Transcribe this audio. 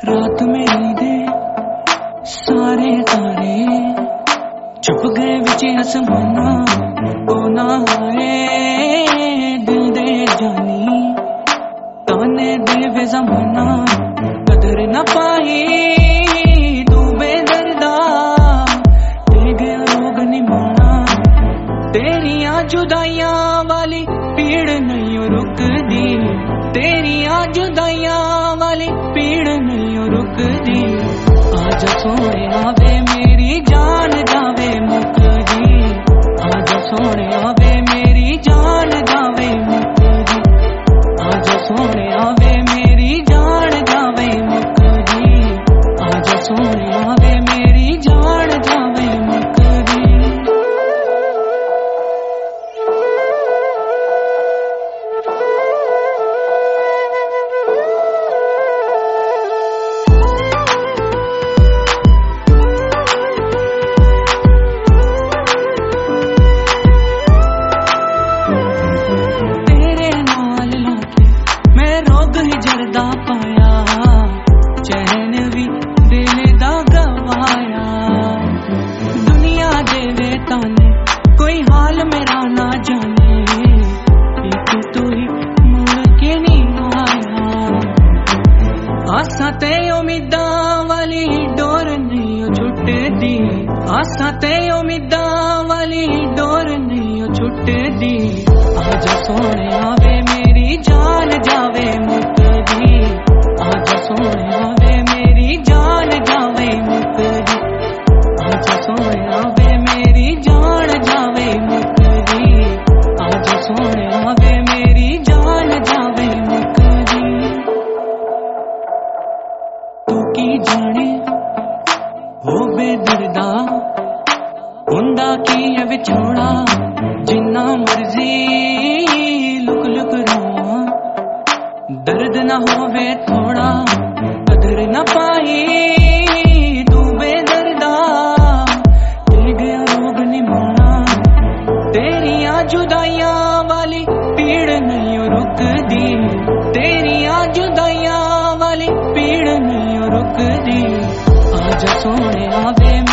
रात मेरी दे सारे तारे छुप गए विच आसमाना ओ ना आए दिल दे जानी ताने देवे जमाना कदर न पाई तू बेदर्दा दे गया रोग निमाना तेरियां जुदाइयां वाली पीड़ नहीं रुकदी तेरियां जुदाइयां वाली पीड़ नहीं रुकदी आजा सोने आवे मेरी जान जावे मुकदी आजा सोने आवे मेरी जान जावे मुकदी आजा सोने आवे मेरी जान जावे मुकदी आजा सोने आवे मेरी जान जावे मुकदी जरदा पाया चैन भी दिल दा गवाया दुनिया देवे ताने कोई हाल मेरा ना जाने एक तू ही मुड़ के नहीं आया आसा ते उम्मीदां वाली डोर नहीं छुटदी आसा ते उम्मीदां वाली डोर नहीं छुटदी आजा सोने आवे मेरी जान जावे मुकदी आजा सोने आवे मेरी जान जावे मुकदी आजा सोने आवे मेरी जान जावे मुकदी आजा सोने आवे मेरी जान जावे मुकदी तू की जाने हो बेदर्दा हुंदा की है विछोड़ा जिन्ना मर्जी लुक लुक रोवां दर्द न होवे थोड़ा कदर न पाई तू बेदर्दा दे गया रोग निमाना तेरियां जुदाइयां वाली पीड़ नहीं रुकदी तेरियां जुदाइयां वाली पीड़ नहीं रुकदी आजा सोने आवे